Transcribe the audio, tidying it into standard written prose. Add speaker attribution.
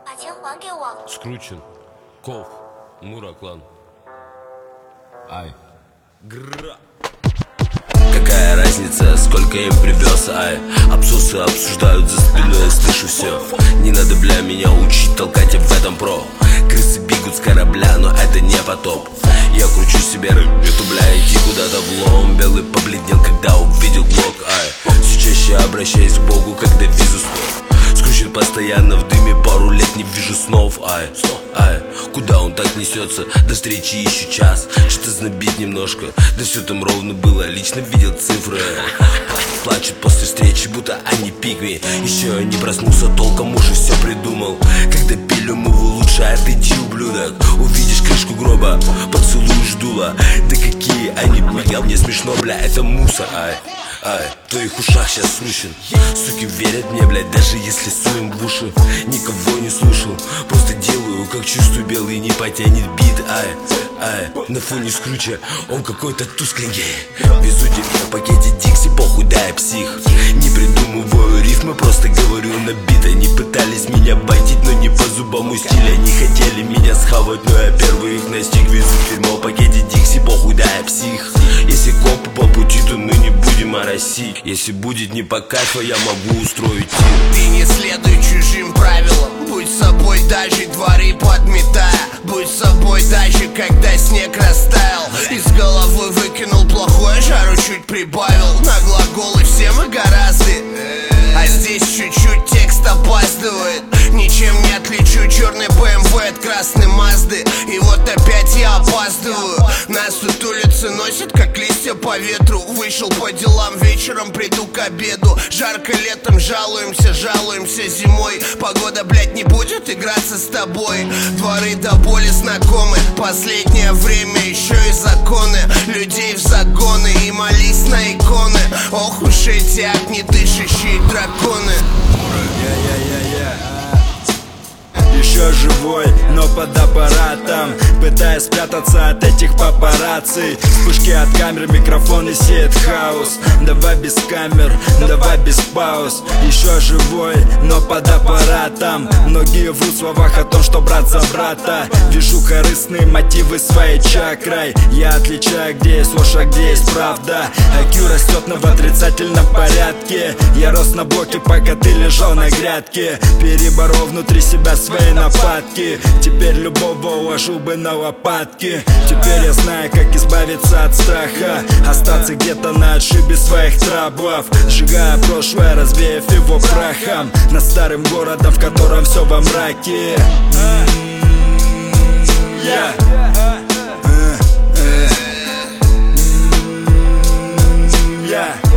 Speaker 1: 把钱还给我。
Speaker 2: Скручен, Ков, Мураклан. Ай. Гра.
Speaker 3: Какая разница, сколько им привез, ай. Абсусы обсуждают за спиной, я слышу все. Не надо, бля, меня учить, толкать в этом про. Крысы бегут с корабля, но это не потоп. Я кручу себе рыбету, бля, иди куда-то в лом. Белый побледнел, когда увидел блок, ай. Все чаще обращаюсь к Богу, когда вижу снов. Скручен постоянно в дыме, пару лет не вижу снов, ай. Ай, куда он так несется? До встречи еще час. Что-то знобит немножко, да все там ровно было. Лично видел цифры. Плачут после встречи, будто они пигми. Еще я не проснулся толком, уже все придумал. Когда пилим его лучше, отойди, ублюдок. Увидишь крышку гроба, поцелуешь дуло. Да какие они, понял, мне смешно, бля, это мусор, ай. Ай, в твоих ушах сейчас слышен. Суки верят мне, блядь, даже если суем в уши. Никого не слушал, просто делаю, как чувствую, белый не потянет бит, ай. Ай, на фоне Скруча он какой-то тускленький. Везу тебе в пакете Дикси, похуй, да я псих. Не придумываю рифмы, просто говорю на бит. Они пытались меня байтить, но не по зубам стиля. Они хотели меня схавать, но я первый их настиг. Везу в тюрьму в пакете Дикси, похуй, да я псих. Если копы по пути, то мы не будем оросить. Если будет не по кайфу, я могу устроить тир.
Speaker 4: Ты не следуй чужим правилам, будь собой даже дворы подметая. Будь собой даже когда снег растаял. Из головы выкинул плохое, жару чуть прибавил. На глаголы все мы гораздо, а здесь чуть-чуть текст опаздывает. Ничем не отличу черный БМВ от красной Мазды. И вот опять я опаздываю. Нас тут улицы носят, как листья по ветру. Вышел по делам, вечером приду к обеду. Жарко летом, жалуемся зимой. Погода, блядь, не будет играться с тобой. Дворы до боли знакомы. Последнее время еще и законы. Людей в загоны и молись на иконы. Ох уж эти огнедышащие драконы.
Speaker 5: Еще живой, но под аппаратом, пытаясь спрятаться от этих папарацци. Вспышки от камер, микрофон и сеет хаос. Давай без камер, давай без пауз. Еще живой, но под аппаратом. Многие врут в словах о том, что брат за брата. Вижу корыстные мотивы своей чакрой. Я отличаю, где есть ложь, а где есть правда. IQ растет, но в отрицательном порядке. Я рос на блоке, пока ты лежал на грядке. Переборол внутри себя свои нападки. Теперь любого уложил бы на лопатки. Теперь я знаю, как избавиться от страха. Остаться где-то на отшибе своих траблов. Сжигая прошлое, развеяв его прахом. Над старым городом, в котором все во мраке. Yeah.